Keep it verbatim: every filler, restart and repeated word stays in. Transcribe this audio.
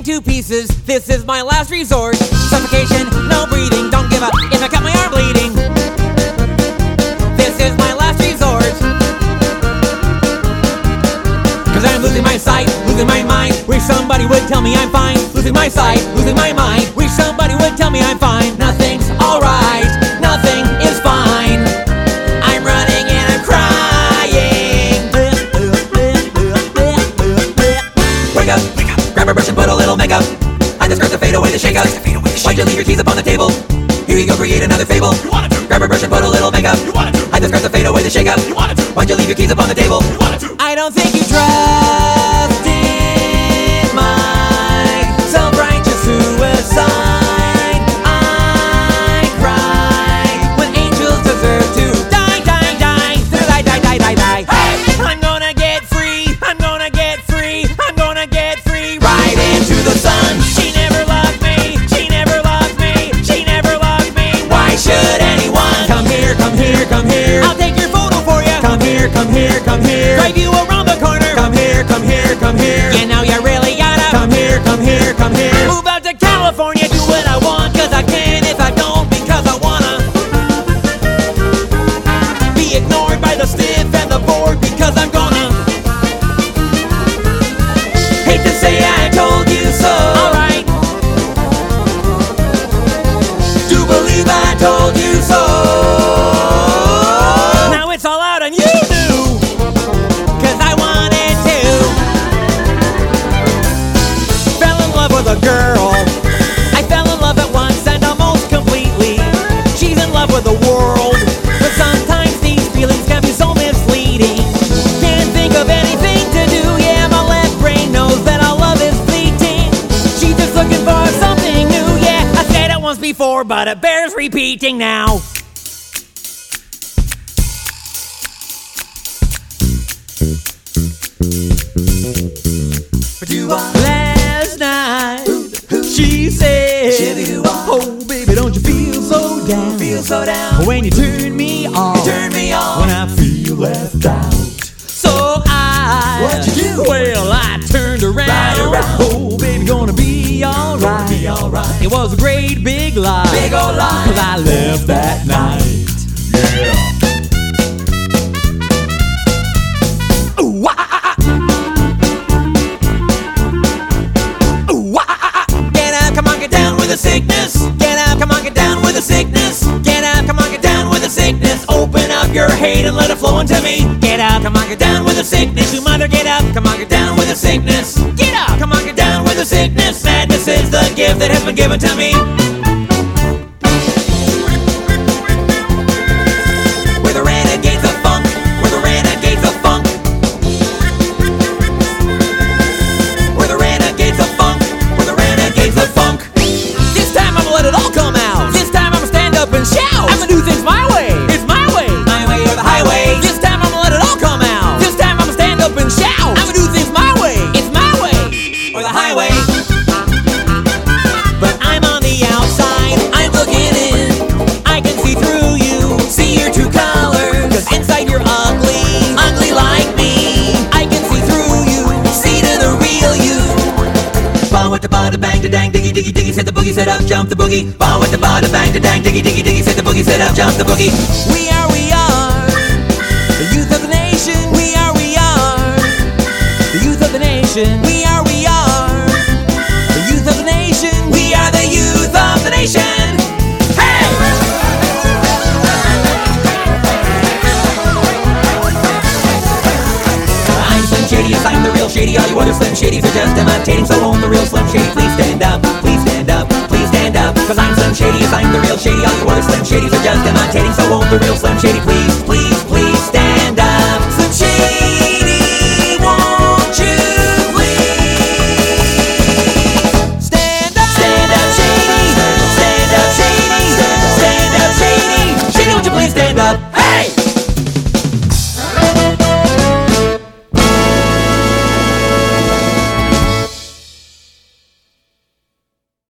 two pieces. This is my last resort. Suffocation, no breathing. Don't give up if I cut my arm bleeding. This is my last resort. Cause I'm losing my sight, losing my mind. Wish somebody would tell me I'm fine. Losing my sight, losing my mind. Wish somebody would tell me I'm fine. Nothing's alright, nothing is fine. I'm running and I'm crying. Wake up, wake up. Grab a brush and put a little makeup. I just to fade away the shakeups. Why'd you leave your keys up on the table? Here you go, create another fable. You wanted to. Grab a brush and put a little makeup. You wanted to. I just to fade away the shakeup. You wanted to. Why'd you leave your keys up on the table? You wanted to. I don't think you trust in my self-righteous suicide. I cry when angels deserve to die, die, die, die, die, die, die, die. Hey! I'm gonna get free. I'm gonna get free. I'm gonna get free. Right into the sun. She never loved me. She never loved me. She never loved me. Why should anyone come here? Come here. Come here. I'll take your photo for you. Come here. Come here. Come here. Drive you around the corner. Come here. Come here. Come here. You know you really gotta come here. Come here. Come here. Move out to California. Do what I want 'cause I can. If I don't, because I wanna be ignored by the stiff and the bored, because I'm gonna hate to say I told you so. Alright. Do believe I told you so. Now it's all out and you knew, 'cause I wanted to. Fell in love with a girl. I fell in love at once and almost completely. She's in love with the world, but sometimes these feelings can be so misleading. Can't think of anything to do. Yeah, my left brain knows that our love is fleeting. She's just looking for something new. Yeah, I said it once before, but it bears repeating now. Last night she said, oh baby, don't you feel so down? Feel so down when you turn me on. You turn me on when I feel left out. So I, what'd you do? Well, I turned around. Right around. Oh baby, gonna be alright. Be alright. It was a great big lie. Big old lie. 'Cause I left that night. Yeah. Ooh, ah, ah, ah. Sickness, get out, come on, get down with the sickness. Get out, come on, get down with the sickness. Open up your hate and let it flow into me. Get out, come on, get down with the sickness. You mother, get up, come on, get down with the sickness. Get up, come on, get down with the sickness. Madness is the gift that has been given to me. We're the renegades of funk. We're the renegades of funk. We're the renegades of funk. We're the renegades of funk. Let it all come out. This time I'ma stand up and shout. I'ma do things my way. It's my way. My way or the highway. This time I'ma let it all come out. This time I'ma stand up and shout. I'ma do things my way. It's my way or the highway. But I'm on the outside. I'm looking in. I can see through you. See your true colors. 'Cause inside you're ugly. Ugly like me. I can see through you. See to the real you. Ball with the bada bang da dang diggy diggy diggy. Set the boogie, set up, jump the boogie. Ball with the bada bang da dang diggy diggy diggy. Set the boogie, set up, jump the boogie. We are, we are the youth of the nation. We are, we are the youth of the nation. We are, we are the youth of the nation. We are the youth of the nation. Hey! I'm Slim Shady, yes, I'm the real Shady. All you other Slim Shadys are just imitating. So won't the real Slim Shady please stand up? Please stand up, please stand up. 'Cause I'm Slim Shady, yes, I'm the real Shady. All you other Slim Shadys are just imitating. So won't the real Slim Shady please, please